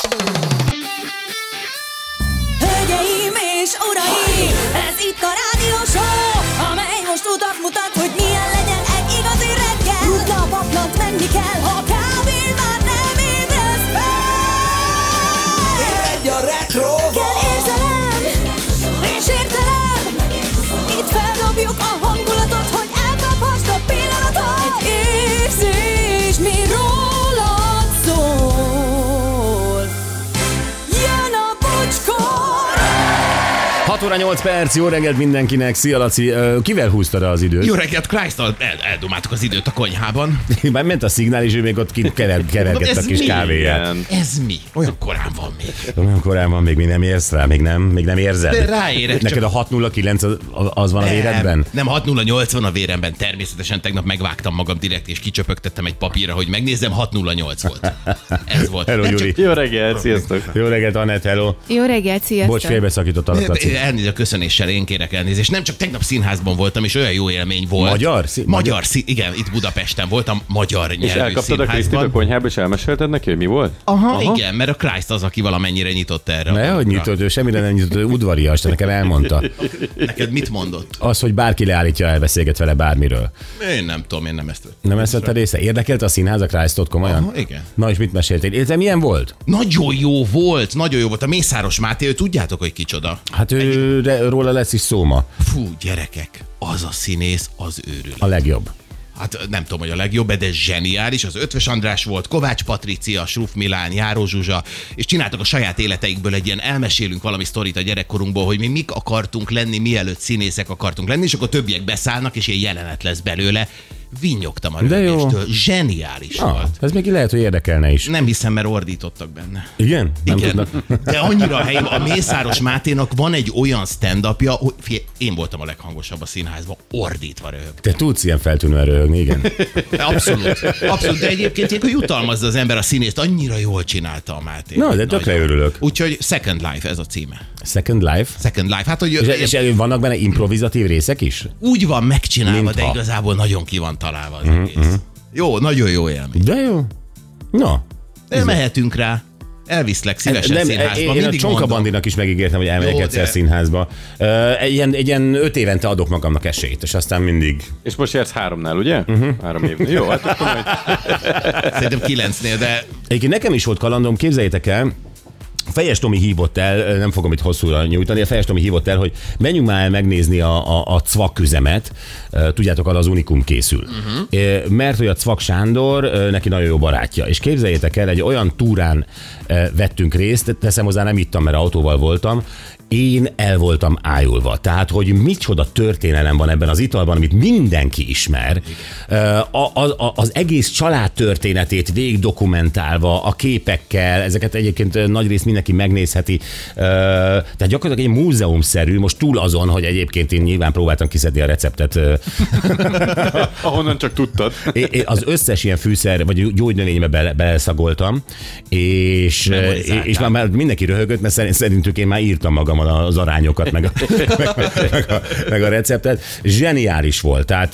Hölgyeim és uraim, ez itt a rádió show, amely most utat mutat, hogy milyen legyen egy igazi reggel. Rutna a paplant, menni kell, ha kávén már nem ébresz fel. Egy a retro. Kell érzelem és értelem, itt feldobjuk a hangulatot, hogy elkaphast a pillanatot. Egy érzés, mi rólad szól. Jön a bocskor. 6 óra 8 perc, jó reggelt mindenkinek, szia Laci, kivel húztad az időt? Jó reggelt, Christ-tal eldomáltuk az időt a konyhában. Már ment a szignál, és ő még ott kevergett a kis kávéját. Ez mi? Olyan korán van még. Olyan korán van, még nem érsz rá, még nem érzed. De ráérek. Neked a 609 az van a véredben? Nem, 608 van a véremben, természetesen tegnap megvágtam magam direkt, és kicsöpögtettem egy papírra, hogy megnézzem, 608 volt. Ez volt. Hello, Gyuri. Jó reggelt, sziasztok! Jó reggelt, Anett, hello. Jó reggelt, sziasztok! Bocs, félbeszakítottalak, Laci. Elnézést a köszönéssel, én kérek elnézést. Nem csak tegnap színházban voltam, és olyan jó élmény volt. Magyar? Igen, itt Budapesten voltam, magyar nyelvű És elkaptad a Krisztit a konyhába, és elmesélted neki, hogy mi volt? Aha, igen, mert a Christ az, aki valamennyire nyitott erre. Ne, hogy nyitott, ő semmire nem nyitott, ő udvarias, de nekem elmondta. Neked mit mondott? Az, hogy bárki leállítja, elbeszélget vele bármiről. Én nem tudom, én nem ezt. Nem ezt vette része? Érdekelte a színház a Christot komolyan? Aha, igen. Na és mit meséltél? Érte, milyen volt? Nagyon jó volt. A Mészáros Máté, ő tudjátok, hogy kicsoda. Hát róla lesz is szó ma. Fú, gyerekek, az a színész, az őrület. A legjobb. Hát nem tudom, hogy a legjobb, de zseniális. Az Ötvös András volt, Kovács Patricia, Sruf Milán, Járó Zsuzsa, és csináltak a saját életeikből egy ilyen elmesélünk valami sztorit a gyerekkorunkból, hogy mi mik akartunk lenni, mielőtt színészek akartunk lenni, és akkor többiek beszállnak, és ilyen jelenet lesz belőle. Vinnyogtam a rögéstől. Zseniális volt. Ez még lehet, hogy érdekelne is. Nem hiszem, mert ordítottak benne. Igen? Nem Igen. tudnak. De annyira helyén, a Mészáros Máténak van egy olyan stand-upja, hogy én voltam a leghangosabb a színházban, ordítva röhög. Te tudsz ilyen feltűnően röhögni, igen. Abszolút, de egyébként ilyenkor jutalmazza az ember a színészt, annyira jól csinálta a Máté. Na, de tökre örülök. Úgyhogy Second Life, ez a címe. Second Life? Second Life, hát hogy... És vannak benne improvizatív részek is? Úgy van megcsinálva, Mintha. de igazából nagyon ki van találva az egész. Jó, nagyon jó élmény. De jó. Na. Mehetünk rá. Elviszlek szívesen színházba. Én a Csonka Bandinak is megígértem, hogy elmegyek egyszer színházba. Egy ilyen 5 évente adok magamnak esélyt, és aztán mindig... És most jársz 3-nál, ugye? 3 évnél. Jó, hát akkor majd... Szerintem 9-nél, de... Egyébként nekem is volt kalandom, képzeljétek el, Fejes Tomi hívott el, nem fogom itt hosszúra nyújtani, a Fejes Tomi hívott el, hogy menjünk már el megnézni a Cvak üzemet, tudjátok, az Unikum készül. Mert hogy a Cvak Sándor neki nagyon jó barátja, és képzeljétek el, egy olyan túrán vettünk részt, teszem hozzá, nem ittam, mert autóval voltam, én el voltam ájulva. Tehát, hogy micsoda történelem van ebben az italban, amit mindenki ismer. Az egész család történetét végig dokumentálva, a képekkel, ezeket egyébként nagyrészt mindenki megnézheti. Tehát gyakorlatilag egy múzeumszerű, most túl azon, hogy egyébként én nyilván próbáltam kiszedni a receptet. Ahonnan csak tudtad. Az összes ilyen fűszer, vagy gyógynövénybe beleszagoltam, és már mindenki röhögött, mert szerintük én már írtam magam az arányokat, meg a receptet. Zseniális volt. Tehát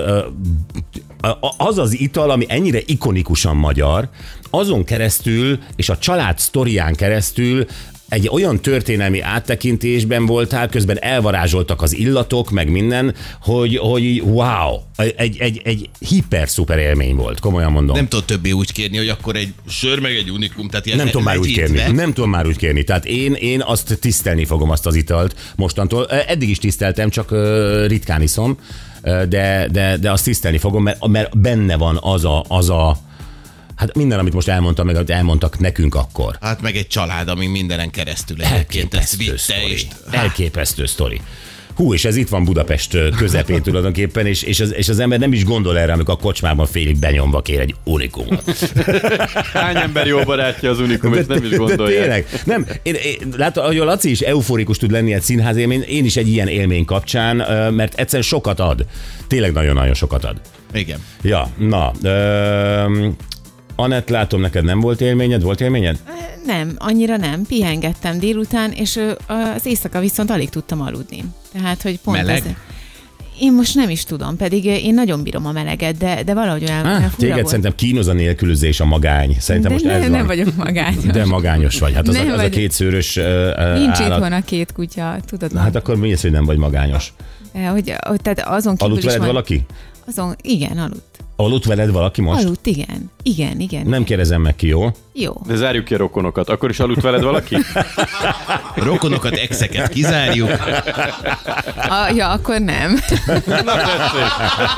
az az ital, ami ennyire ikonikusan magyar, azon keresztül, és a család sztorián keresztül egy olyan történelmi áttekintésben voltál, közben elvarázsoltak az illatok, meg minden, hogy wow, egy hiper-szuper élmény volt, komolyan mondom. Nem tudod többé úgy kérni, hogy akkor egy sör meg egy Unikum, tehát ilyen nem tudom már úgy kérni. Tehát én azt tisztelni fogom, azt az italt mostantól. Eddig is tiszteltem, csak ritkán iszom, de azt tisztelni fogom, mert benne van az a hát minden, amit most elmondtam, meg amit elmondtak nekünk akkor. Hát meg egy család, ami mindenen keresztül egyébként ezt vitte. Elképesztő sztori. Hú, és ez itt van Budapest közepén tulajdonképpen, és az ember nem is gondol erre, amikor a kocsmában félig benyomva kér egy Unikumot. Hány ember jó barátja az Unikum, és nem is gondolja. Tényleg. Nem, látod, hogy a Laci is euforikus tud lenni egy színház élmény, én is egy ilyen élmény kapcsán, mert egyszerűen sokat ad. Tényleg nagyon-nagyon sokat ad. Igen. Ja, na... Anett, látom, neked nem volt élményed? Volt élményed? Nem, annyira nem. Pihengettem délután, és az éjszaka viszont alig tudtam aludni. Tehát, hogy pont meleg? ez... Én most nem is tudom, pedig én nagyon bírom a meleget, de valahogy olyan fura Téged volt. szerintem kínoz a nélkülözés, a magány. Szerintem De most ez van. nem vagyok magányos. De magányos vagy. Hát az, Nem a vagyok. kétszőrös Nincs állat. itthon a két kutya, tudod? Hát akkor mi az, hogy nem vagy magányos? Tehát azon kívül Aludt is veled van... valaki? Igen, aludt. Aludt veled valaki most? Aludt, igen. Nem kérdezem meg ki, jó? Jó. De zárjuk ki a rokonokat. Akkor is aludt veled valaki? Rokonokat, exeket kizárjuk. Ja, akkor nem. Na tessék.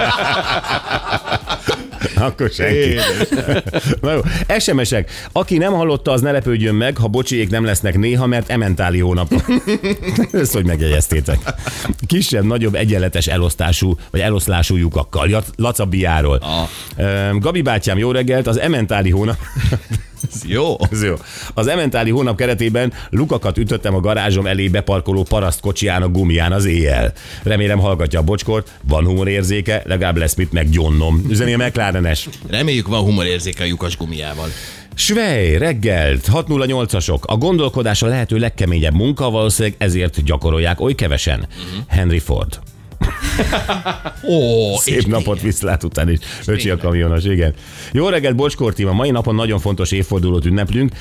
Akkor senki. Na jó, SMS-ek. Aki nem hallotta, az ne lepődjön meg, ha bocsiék nem lesznek néha, mert ementáli hónap. Ezt hogy megjegyeztétek. Kisebb, nagyobb, egyenletes elosztású, vagy eloszlású lyukakkal. Laca Biáról. Gabi bátyám, jó reggelt, az ementáli hónap... Jó. Ez jó. Az ementáli hónap keretében lukakat ütöttem a garázsom elé beparkoló paraszt kocsijának gumiján az éjjel. Remélem hallgatja a bocskort, van humorérzéke, legalább lesz mit meggyonnom. Üzeni a McLaren-es. Reméljük van humorérzéke a lyukas gumiával. Svej, reggelt, 608-asok. A gondolkodás a lehető legkeményebb munka, valószínűleg ezért gyakorolják oly kevesen. Henry Ford. Ó, Szép napot viszlát után is. Öcsi a kamionos, igen. Jó reggelt, Bocskor Tím, a mai napon nagyon fontos évfordulót ünneplünk.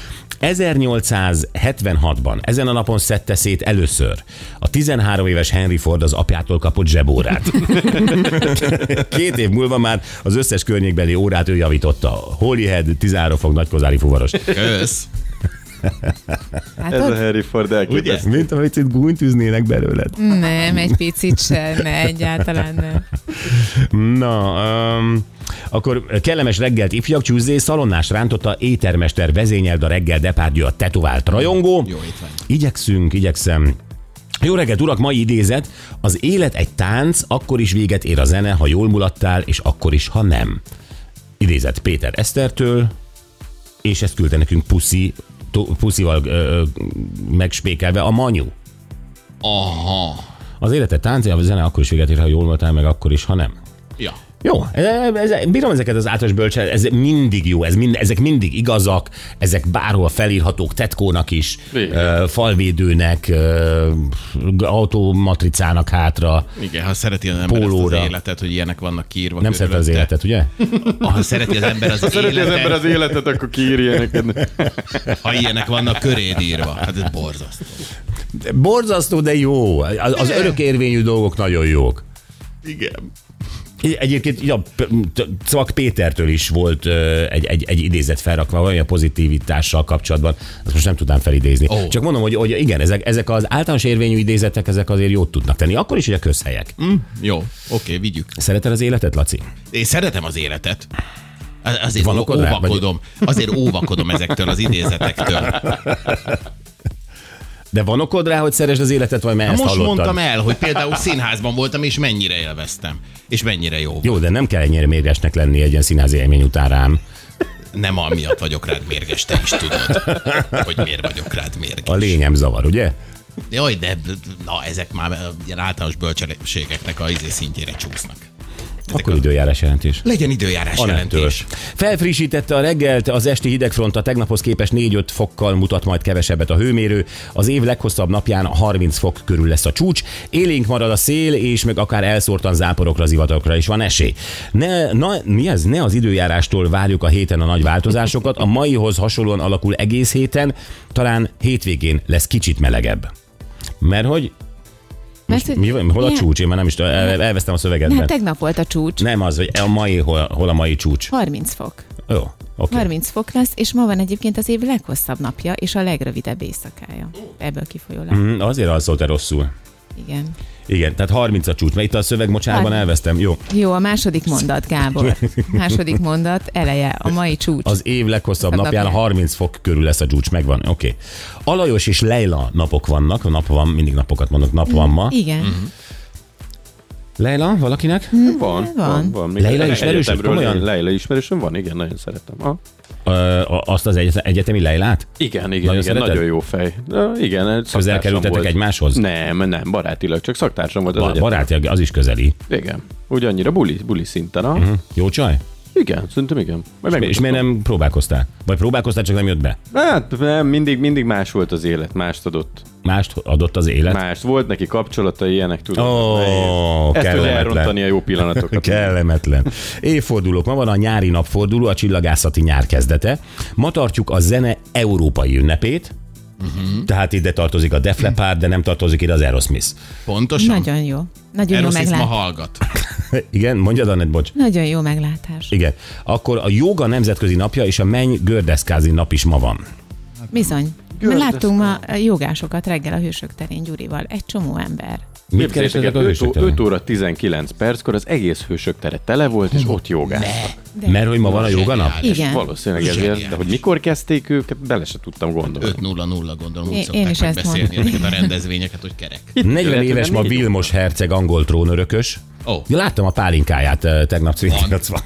1876-ban ezen a napon szedte szét először a 13 éves Henry Ford az apjától kapott zsebórát. 2 év múlva már az összes környékbeli órát ő javította. Holyhead, 13 fok nagykozári fuvaros. Kösz. Hát Ez a ott Harry Ford elképesztő. Mint ahogy itt gúnytűznének belőled. nem, egy picit sem, ne, egyáltalán nem. Na, akkor kellemes reggelt, ifjak, Tuesday, szalonnás rántotta, étermester vezényeld a reggel Depardieu a tetovált rajongó. Jó étvágy. Igyekszem. Jó reggelt, urak, mai idézet. Az élet egy tánc, akkor is véget ér a zene, ha jól mulattál, és akkor is, ha nem. Idézet Péter Esztertől, és ezt küldte nekünk Puszival megspékelve a Manyu. Aha. Az élet egy tánc, a zene akkor is véget ér, ha jól mulattál, meg akkor is, ha nem. Ja. Jó, bírom ezeket az általános bölcselet, ez mindig jó, ezek mindig igazak, ezek bárhol felírhatók, tetkónak is, falvédőnek, automatricának hátra. Igen, ha szereti az ember Pólóra. ezt az életet, hogy ilyenek vannak kiírva. Nem szereti az életet, ugye? Ha szereti az ember az Szereti az ember az életet, akkor kiírja neked. Ha ilyenek vannak köréd írva. Hát ez borzasztó. Borzasztó, de jó. Az örökérvényű dolgok nagyon jók. Igen. Egyébként ja, Cvak Pétertől is volt egy idézet felrakva, olyan pozitivitással kapcsolatban, azt most nem tudnám felidézni. Oh. Csak mondom, hogy igen, ezek az általános érvényű idézetek, ezek azért jót tudnak tenni. Akkor is, hogy a közhelyek. Jó, oké, vigyük. Szereted az életet, Laci? Én szeretem az életet. Azért Van okod rá, óvakodom. Azért óvakodom ezektől az idézetektől. De van okod rá, hogy szeresd az életet, vagy mert ezt Most hallottad? mondtam el, hogy például színházban voltam, és mennyire élveztem. És mennyire jó. Jó, de nem kell ennyire mérgesnek lenni egy ilyen színházi élmény után rám. Nem amiatt vagyok rád mérges, te is tudod, hogy miért vagyok rád mérges. A lényem zavar, ugye? Jaj, de na, ezek már ilyen általános bölcsességeknek a szintjére csúsznak. Akkor időjárás jelentés. Legyen időjárás Anettől. jelentés. Felfrissítette a reggelt, az esti hidegfront a tegnaphoz képest 4-5 fokkal mutat majd kevesebbet a hőmérő. Az év leghosszabb napján 30 fok körül lesz a csúcs. Élénk marad a szél, és meg akár elszórtan záporokra, zivatarokra is van esély. Ne az időjárástól várjuk a héten a nagy változásokat, a maihoz hasonlóan alakul egész héten, talán hétvégén lesz kicsit melegebb. Mert hogy Mert, mi van? Hol a csúcs? Én már nem is tudom, elvesztem a szövegetben. Hát tegnap volt a csúcs. Nem az, hogy a mai, hol a mai csúcs. 30 fok. Jó, oké. 30 fok lesz, és ma van egyébként az év leghosszabb napja, és a legrövidebb éjszakája. Ebből kifolyólag. Azért alszol-e rosszul. Igen. Igen, tehát 30 a csúcs, mert itt a szövegmocsárban 30. elvesztem. Jó. Jó, a második mondat, Gábor. Második mondat, eleje, a mai csúcs. Az év leghosszabb Hosszabb napján napján. 30 fok körül lesz a csúcs, megvan. Oké. Alajos és Leila napok vannak, nap van, mindig napokat mondok, nap van ma. Igen. Leila, valakinek? Van. Még Leila ismerősöd, egyetemről komolyan? Leila ismerősöm van, igen, nagyon szeretem. Azt az egyetemi Leilát? Igen, szereted? nagyon jó fej. Igen, Közel szaktársam kerültetek volt. egymáshoz? Nem, barátilag, csak szaktársam volt az egyetem. Barátilag, az is közeli. Igen, úgy annyira buli szinten. Jó csaj? Igen, szerintem igen. És miért nem próbálkoztál? Vagy próbálkoztál, csak nem jött be? Hát nem, mindig más volt az élet, mást adott. Mást adott az élet? Mást. Volt neki kapcsolatai, ilyenek, tudom. Ezt tudja elrontani a jó pillanatokat. Kellemetlen. Évfordulók. Ma van a nyári napforduló, a csillagászati nyár kezdete. Ma tartjuk a zene európai ünnepét. Tehát ide tartozik a Def Leppard, de nem tartozik ide az Aerosmith. Pontosan? Nagyon jó. Nagyon jó Aerosmith ma meglátás. hallgat. Igen, mondjad, Annett, bocs. Nagyon jó meglátás. Igen. Akkor a jóga nemzetközi napja és a menny gördeszkázi nap is ma van. Bizony. Láttunk ma jogásokat reggel a Hősök terén Gyurival. Egy csomó ember. Mit kerestek a Hősök terén? 5 óra 19 perckor az egész Hősök tere tele volt, és ott jogáztak. Mert hogy ma van a jóga nap? Igen. Valószínűleg ezért, de hogy mikor kezdték őket, bele se tudtam gondolni. 5-0-0 gondolom, úgy Én szokták is ezt megbeszélni mondtam. ezeket a rendezvényeket, hogy kerek. 40 éves ma Vilmos herceg, angol trónörökös. Ó. Ja, láttam a pálinkáját tegnap Cvintacvak.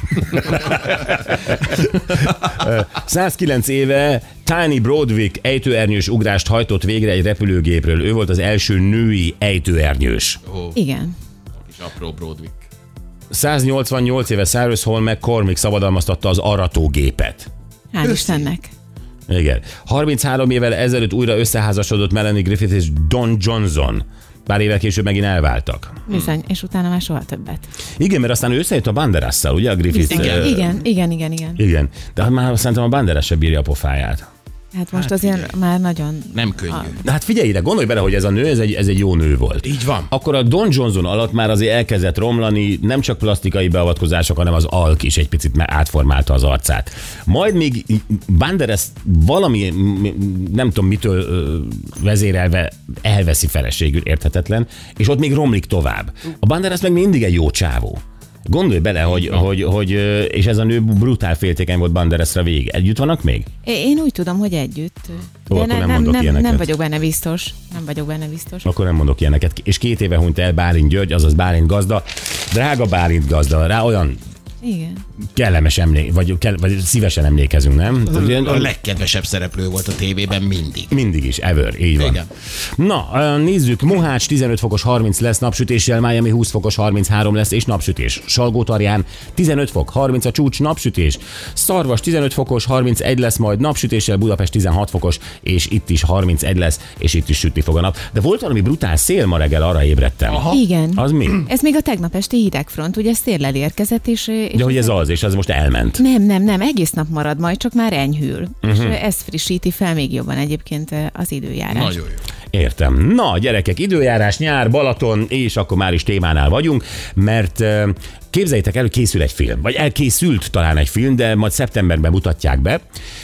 109 éve Tiny Broadwick ejtőernyős ugrást hajtott végre egy repülőgépről. Ő volt az első női ejtőernyős. Igen. Kis apró Broadwick. 188 éve Cyrus Hall McCormick szabadalmaztatta az aratógépet. Hál' Istennek. Igen. 33 évvel ezelőtt újra összeházasodott Melanie Griffith és Don Johnson. Pár évvel később megint elváltak. Bizony, és utána már soha többet. Igen, mert aztán összejött a Banderasszal, ugye a Griffith? Igen. Igen, de már szerintem a Banderas se bírja a pofáját. Hát most azért már nagyon... Nem könnyű. De hát figyelj ide, gondolj bele, hogy ez a nő, ez egy jó nő volt. Így van. Akkor a Don Johnson alatt már azért elkezdett romlani, nem csak plastikai beavatkozások, hanem az alk is egy picit átformálta az arcát. Majd még Banderas valami, nem tudom mitől vezérelve elveszi feleségül, érthetetlen, és ott még romlik tovább. A Banderas meg mindig egy jó csávó. Gondolj bele, hogy és ez a nő brutál féltékeny volt Banderasra végig. Együtt vannak még? Én úgy tudom, hogy együtt. Ó, akkor nem mondok ilyeneket. Nem vagyok benne biztos. Akkor nem mondok ilyeneket. És 2 éve hunyt el Bálint György, azaz Bálint gazda. Drága Bálint gazda, rá olyan Igen. kellemes vagy szívesen emlékezünk, nem? A legkedvesebb szereplő volt a tévében mindig. Mindig is, ever, így van. Igen. Na, nézzük, Mohács 15 fokos 30 lesz napsütéssel, Miami 20 fokos 33 lesz és napsütés. Salgótarján 15 fok, 30 a csúcs, napsütés. Szarvas 15 fokos 31 lesz majd napsütéssel, Budapest 16 fokos, és itt is 31 lesz, és itt is sütni fog a nap. De volt valami brutál szél ma reggel, arra ébredtem. Igen. Az mi? Ez még a tegnap esti hidegfront, ugye széllel érkezett, és De hogy ez az, és az most elment. Nem, egész nap marad majd, csak már enyhül. És ez frissíti fel még jobban egyébként az időjárás. Nagyon jó. Értem. Na, gyerekek, időjárás, nyár, Balaton, és akkor már is témánál vagyunk, mert képzeljétek el, hogy készül egy film, vagy elkészült talán egy film, de majd szeptemberben mutatják be,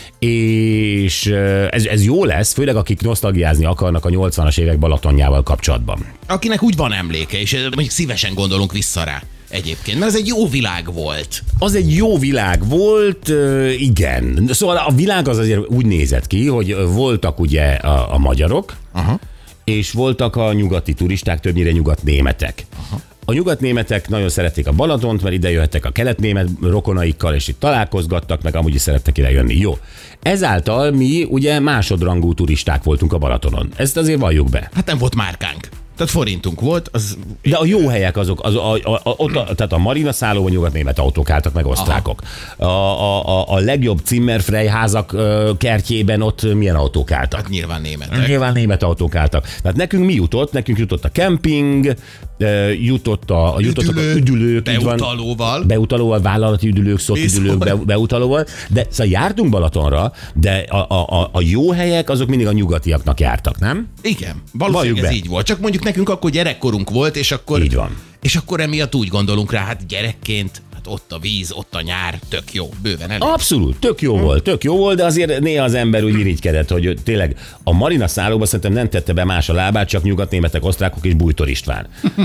és ez jó lesz, főleg akik nosztalgiázni akarnak a 80-as évek Balatonjával kapcsolatban. Akinek úgy van emléke, és mondjuk szívesen gondolunk vissza rá. Egyébként, mert ez egy jó világ volt. Az egy jó világ volt, igen. Szóval a világ az azért úgy nézett ki, hogy voltak ugye a magyarok, és voltak a nyugati turisták, többnyire nyugatnémetek. A nyugatnémetek nagyon szerették a Balatont, mert ide jöhettek a keletnémet rokonaikkal, és itt találkozgattak, meg amúgy is szerettek ide jönni. Jó. Ezáltal mi ugye másodrangú turisták voltunk a Balatonon. Ezt azért valljuk be. Hát nem volt márkánk. Tehát forintunk volt, az... De a jó helyek azok, tehát a Marina szállóban nyugatnémet autók álltak, meg osztrákok. A legjobb Zimmerfrei házak kertjében ott milyen autók álltak? Hát nyilván németek. Nyilván német autók álltak. Tehát nekünk mi jutott? Nekünk jutott a kemping, jutott a üdülők. Beutalóval, vállalati üdülők, szotüdülők, beutalóval. De szóval jártunk Balatonra, de a jó helyek azok mindig a nyugatiaknak jártak, nem? Igen, valószínűleg ez így volt. Csak mondjuk nekünk akkor gyerekkorunk volt, és akkor... Így van. És akkor emiatt úgy gondolunk rá, hát gyerekként, hát ott a víz, ott a nyár, tök jó, bőven elég. Abszolút, tök jó volt, de azért néha az ember úgy irigykedett, hogy tényleg a Marina szállóba szerintem nem tette be más a lábát, csak nyugatnémetek, osztrákok és Bújtor István.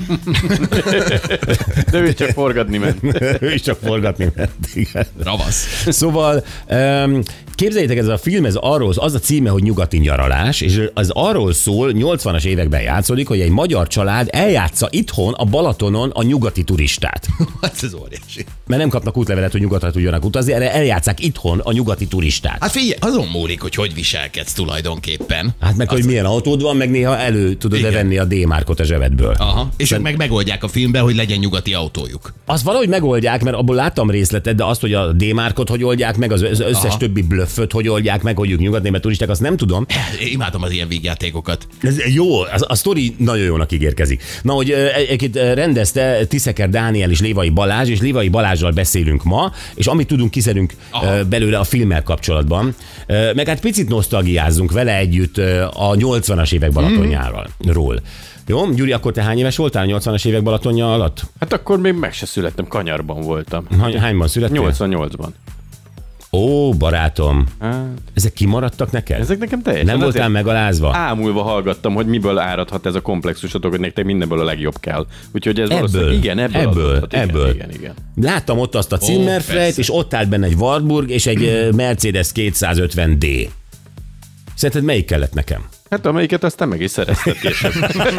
De ő csak forgatni ment. Ő is csak forgatni ment, igen. Ravasz. Szóval képzeljétek, ez a film, az a címe, hogy Nyugati nyaralás, és az arról szól, 80-as években játszódik, hogy egy magyar család eljátsza itthon a Balatonon a nyugati turistát. Hát ez óriási. Mert nem kapnak útlevelet, hogy nyugatra tudjanak utazni, erre eljátszák itthon a nyugati turisták. Hát figyelj, azon múlik, hogy viselkedsz tulajdonképpen. Hát meg, hogy milyen autód van, meg néha elő tudod venni a D-márkot a zsebedből. Aha. És ők meg megoldják a filmben, hogy legyen nyugati autójuk. Azt valahogy megoldják, mert abból láttam részletet, de azt, hogy a D-márkot hogy oldják meg, az összes többi blöfföt hogy oldják meg, hogy ők nyugatnémet turisták, azt nem tudom. Én imádom az ilyen vígjátékokat. Ez jó, a sztori nagyon jónak ígérkezik. Na, hogy egyébként rendezte Tiszeker Dániel és Lévai Balázs, és Lévai Balázsral beszélünk ma, és amit tudunk, kiszedünk belőle a filmmel kapcsolatban. Meg hát picit nosztalgiázzunk vele együtt a 80-as évek Balatonjáról. Jó, Gyuri, akkor te hány éves voltál a 80-as évek Balatonja alatt? Hát akkor még meg se születtem, kanyarban voltam. Hányban születtél? 88-ban. Ó, barátom, Hát, ezek kimaradtak neked? ezek nekem teljesen. Nem voltál megalázva? Ámulva hallgattam, hogy miből áradhat ez a komplexusotok, hogy nektek mindenből a legjobb kell. Úgyhogy ez valószínűleg, igen, ebből. Igen. Láttam ott azt a Zimmerfreit, és ott állt benne egy Warburg és egy Mercedes 250D. Szerinted melyik kellett nekem? Hát amelyiket aztán meg is szerezted később.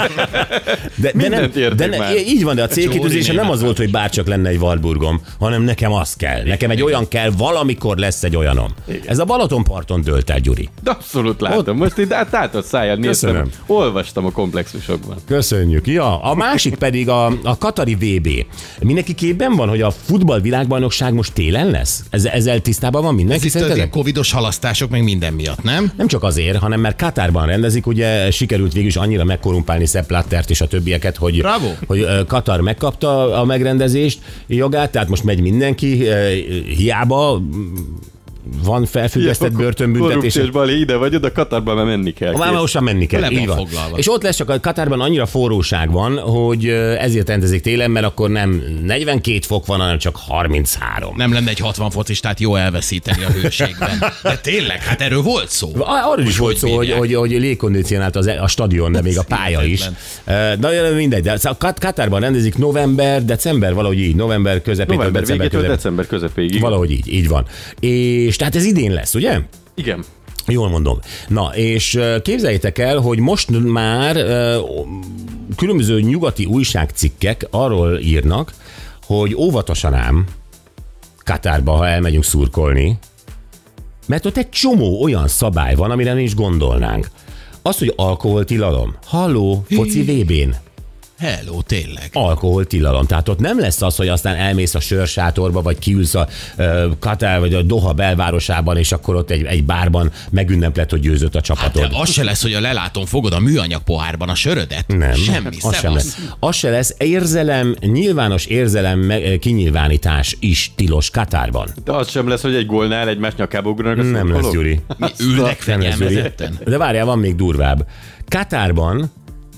De így van, de a célkitűzése nem az volt, hogy bárcsak lenne egy Warburgom, hanem nekem az kell. Nekem egy olyan kell, valamikor lesz egy olyanom. Igen. Ez a Balatonparton dőlt el, Gyuri. De abszolút látom. Most itt tátott szájad néztem. Olvastam a komplexusokban. Köszönjük. Ja, a másik pedig a katari VB. Mindenki képben van, hogy a futballvilágbajnokság most télen lesz? Ezzel tisztában van mindenki? Ez itt covidos halasztások meg minden miatt, nem? Nem csak azért, hanem mert Katárban rendezik, ugye sikerült végül is annyira megkorrumpálni Sepp Blattert és a többieket, hogy Katar megkapta a megrendezést jogát, tehát most megy mindenki, hiába van felfüggesztett börtönbüntetés. Korrupciós ide vagy oda, Katarban már menni kell. Már menni kell, így van. És ott lesz, csak a Katárban annyira forróság van, hogy ezért rendezik télen, mert akkor nem 42 fok van, hanem csak 33. Nem lenne egy 60 focistát jó elveszíteni a hőségben. De tényleg, hát erről volt szó. Arról is volt szó, hogy légkondicionált a stadion, de még a pálya is. De mindegy, de Katárban rendezik november, december, valahogy így. November közepén, december közepéig. Valahogy így van. És tehát ez idén lesz, ugye? Igen. Jól mondom. Na, és képzeljétek el, hogy most már különböző nyugati újságcikkek arról írnak, hogy óvatosan ám Katárba, ha elmegyünk szurkolni, mert ott egy csomó olyan szabály van, amire nem is gondolnánk. Az, hogy alkoholtilalom. Halló, foci VB-n. Hello, tényleg. Alkoholtilalom. Tehát ott nem lesz az, hogy aztán elmész a sörsátorba, vagy kiülsz a Katár, vagy a Doha belvárosában, és akkor ott egy bárban megünnepled, hogy győzött a csapatod. Hát az se lesz, hogy a lelátón fogod a műanyag pohárban a sörödet? Nem. Semmi, az sem lesz. Az se lesz. Nyilvános érzelem kinyilvánítás is tilos Katárban. De az sem lesz, hogy egy gólnál egymás nyakába ugranak a nem lesz, Gyuri. Mi ülnek fegyelmezetten? De várjál, van még durvább. Katárban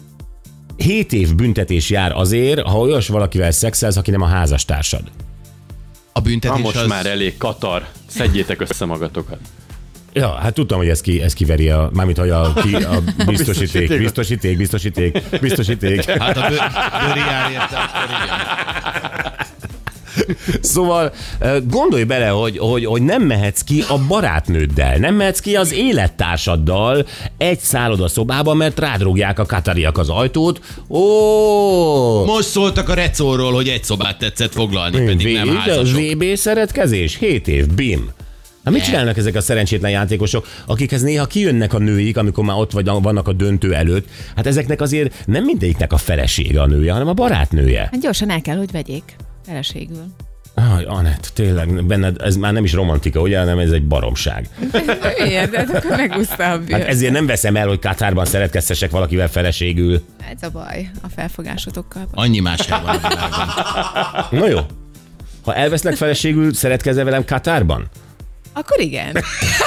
7 év büntetés jár azért, ha olyas valakivel szexelsz, aki nem a házastársad. A büntetés most már elég, Katar. Szedjétek össze magatokat. Ja, hát tudtam, hogy ez kiveri mármint, hogy a biztosíték. Hát a bőri jár érte, akkor igen. Szóval gondolj bele, hogy nem mehetsz ki a barátnőddel, nem mehetsz ki az élettársaddal egy szállodaszobában, mert rádrogják a katariak az ajtót. Most szóltak a Recóról, hogy egy szobát tetszett foglalni, pedig nem házasok. VB szeretkezés? 7 év, bim. Hát mit csinálnak ezek a szerencsétlen játékosok, akikhez néha kijönnek a nőik, amikor már ott vannak a döntő előtt? Hát ezeknek azért nem mindegyiknek a felesége a nője, hanem a barátnője. Hát gyorsan el kell, hogy vegyék feleségül. Anett, tényleg, benned ez már nem is romantika, ugye, hanem ez egy baromság. Ilyen, de akkor megúszta a bűr. Hát ezért nem veszem el, hogy Katárban szeretkeztessek valakivel feleségül. Ez a baj a felfogásotokkal. Annyi más hely van a világon. Na jó. Ha elveszlek feleségül, szeretkezel velem Katárban? Akkor igen.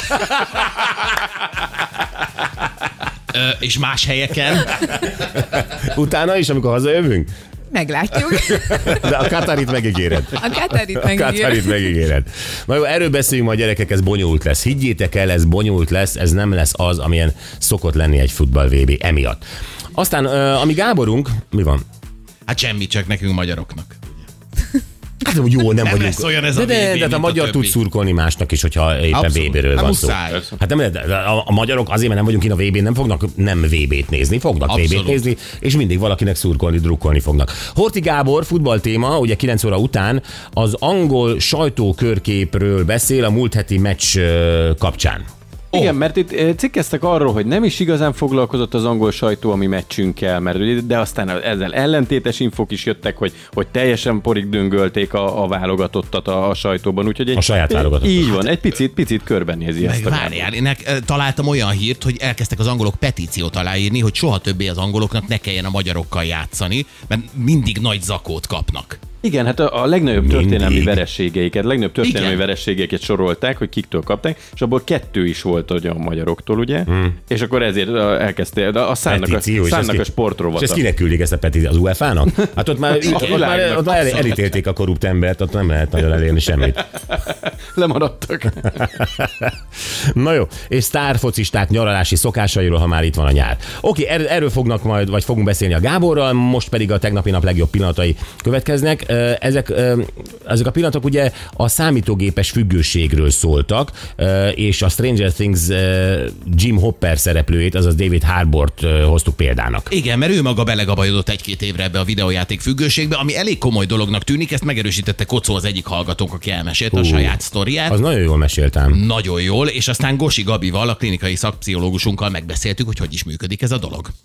És más helyeken? Utána is, amikor hazajövünk? Meglátjuk. De a Katarit megígéred. A Katarit megígéred. Na jó, erről beszéljünk majd, gyerekek, ez bonyolult lesz. Higgyétek el, ez bonyolult lesz, ez nem lesz az, amilyen szokott lenni egy futball VB emiatt. Aztán, ami Gáborunk, mi van? Hát semmi, csak nekünk magyaroknak. Hát jó, nem vagyunk. lesz olyan ez a de VB, a mint magyar a tud többi. szurkolni másnak is, hogyha éppen Abszolút. VB-ről Hát van szó. muszáj. Hát nem, a magyarok azért, mert nem vagyunk kint a VB-n, nem fognak nem VB-t nézni, fognak Abszolút. VB-t nézni, és mindig valakinek szurkolni, drukkolni fognak. Horthy Gábor, futballtéma, ugye 9 óra után az angol sajtókörképről beszél a múlt heti meccs kapcsán. Igen, mert itt cikkeztek arról, hogy nem is igazán foglalkozott az angol sajtó a mi meccsünkkel, de aztán ezzel ellentétes infók is jöttek, hogy teljesen porig döngölték a válogatottat a sajtóban. Úgyhogy A saját válogatottat. Így van, egy picit körbenézi ezt a Várjál, én találtam olyan hírt, hogy elkezdtek az angolok petíciót aláírni, hogy soha többé az angoloknak ne kelljen a magyarokkal játszani, mert mindig nagy zakót kapnak. Igen, hát a legnagyobb történelmi vereségeiket sorolták, hogy kiktől kapták, és abból 2 is volt ugye a magyaroktól, ugye? És akkor ezért elkezdte, de a szánnak a sportrovata. És ezt kinek küldik ezt a petíciót? Az UEFA-nak? Hát ott már elítélték a korrupt embert, ott nem lehet nagyon elérni semmit. Lemaradtak. Na jó, és sztárfocisták nyaralási szokásairól, ha már itt van a nyár. Oké, erről fogunk beszélni a Gáborral, most pedig a tegnapi nap legjobb pillanatai következnek. Ezek a pillanatok ugye a számítógépes függőségről szóltak, és a Stranger Things Jim Hopper szereplőjét, azaz David Harbort hoztuk példának. Igen, mert ő maga belegabajodott 1-2 évre ebbe a videójáték függőségbe, ami elég komoly dolognak tűnik, ezt megerősítette Kocó, az egyik hallgatónk, aki elmesélte a saját sztoriát. Az nagyon jól meséltem. Nagyon jól, és aztán Gosi Gabival, a klinikai szakpszichológusunkkal megbeszéltük, hogy is működik ez a dolog.